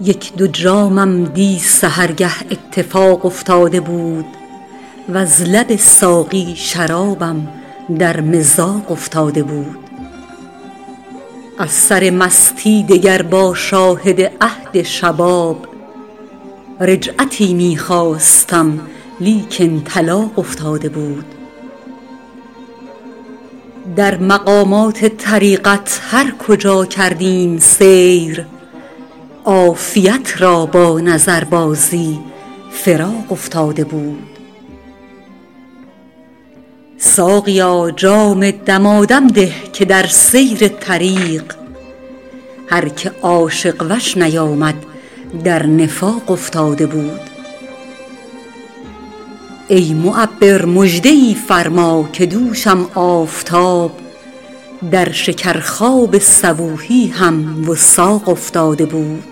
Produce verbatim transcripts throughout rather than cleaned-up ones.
یک دو جامم دی سحرگه اتفاق افتاده بود وز لب ساقی شرابم در مذاق افتاده بود. از سر مستی دگر با شاهد عهد شباب رجعتی می خواستم لیکن طلاق افتاده بود. در مقامات طریقت هر کجا کردیم سیر عافیت را با نظربازی فراق افتاده بود. ساقیا جام دمادم ده که در سیر طریق هر که عاشق وش نیامد در نفاق افتاده بود. ای معبر مژده ای فرما که دوشم آفتاب در شکرخواب صبوحی هم وثاق افتاده بود.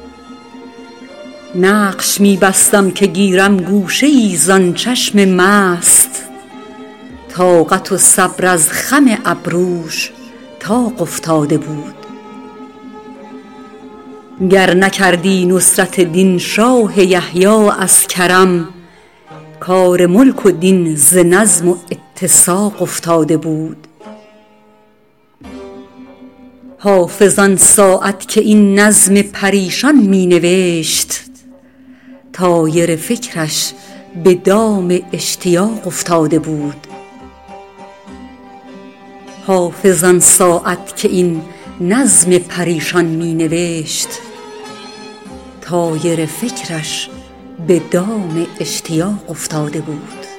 نقش می بستم که گیرم گوشه ای زان چشم مست طاقت و صبر از خم ابروش طاق افتاده بود. گر نکردی نصرت دین شاه یحیی از کرم کار ملک و دین ز نظم و اتساق افتاده بود. حافظ آن ساعت که این نظم پریشان می نوشت طایر فکرش به دام اشتیاق افتاده بود. حافظ آن ساعت که این نظم پریشان می نوشت طایر فکرش به دام اشتیاق افتاده بود.